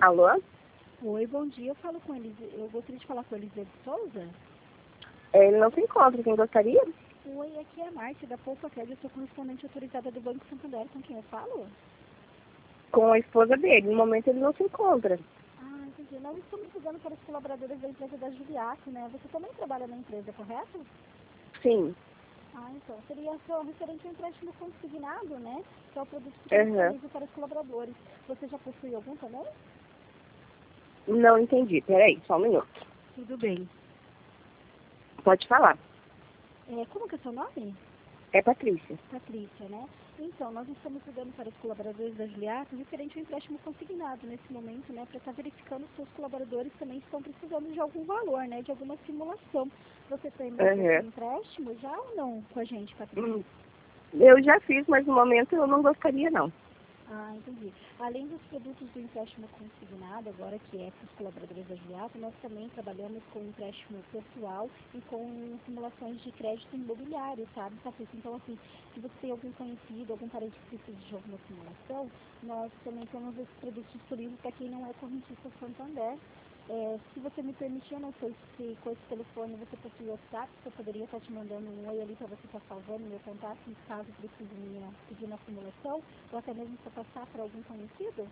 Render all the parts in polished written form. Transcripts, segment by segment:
Alô? Oi, bom dia. Eu gostaria de falar com a Eliseu de Souza. Ele não se encontra. Quem gostaria? Oi, aqui é a Márcia da Poupa Crédito. Eu sou correspondente autorizada do Banco Santander. Com quem eu falo? Com a esposa dele. No momento ele não se encontra. Ah, entendi. Nós estamos ligando para os colaboradores da empresa da Juliaco, né? Você também trabalha na empresa, correto? Sim. Ah, então. Seria só referente ao empréstimo consignado, né? Que é o produto que está disponível para os colaboradores. Você já possui algum também? Não entendi. Peraí, só um minuto. Tudo bem. Pode falar. Como que é o seu nome? É Patrícia. Patrícia, né? Então, nós estamos ligando para os colaboradores da Juliaco referente ao empréstimo consignado nesse momento, né? Para estar verificando se os colaboradores também estão precisando de algum valor, né? De alguma simulação. Você tem esse empréstimo já ou não com a gente, Patrícia? Eu já fiz, mas no momento eu não gostaria, não. Ah, entendi. Além dos produtos do empréstimo consignado, agora que é para os colaboradores da Juliaco, nós também trabalhamos com empréstimo pessoal e com simulações de crédito imobiliário, sabe, Patrícia? Então, assim, se você tem algum conhecido, algum parente que precisa de alguma simulação, nós também temos esses produtos disponíveis para quem não é correntista Santander. Se você me permitir, eu não sei se com esse telefone você possui WhatsApp, se eu poderia estar te mandando um oi ali para você estar salvando meu contato, caso precise pedir uma simulação, ou até mesmo para passar para algum conhecido.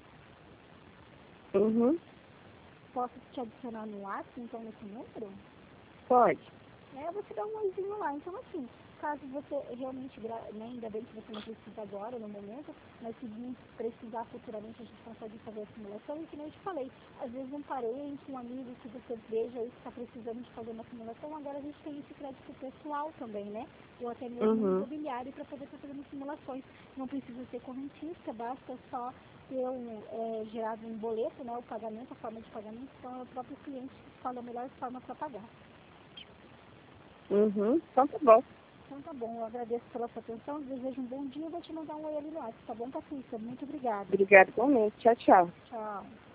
Posso te adicionar no WhatsApp, então, nesse número? Pode. Você dá um oizinho lá. Então, assim, caso você realmente, né, ainda bem que você não precisa agora, no momento, mas se vir precisar futuramente, a gente consegue fazer a simulação. E que nem eu te falei, às vezes um parente, um amigo que você veja aí que está precisando de fazer uma simulação, agora a gente tem esse crédito pessoal também, né? Ou até mesmo imobiliário para poder estar fazendo simulações. Não precisa ser correntista, basta só ter gerado um boleto, né? O pagamento, a forma de pagamento, então é o próprio cliente que escolhe a melhor forma para pagar. Então tá bom. Então tá bom, eu agradeço pela sua atenção, desejo um bom dia e vou te mandar um oi ali no WhatsApp, tá bom, Patrícia? Muito obrigada. Obrigada igualmente. Tchau, tchau. Tchau.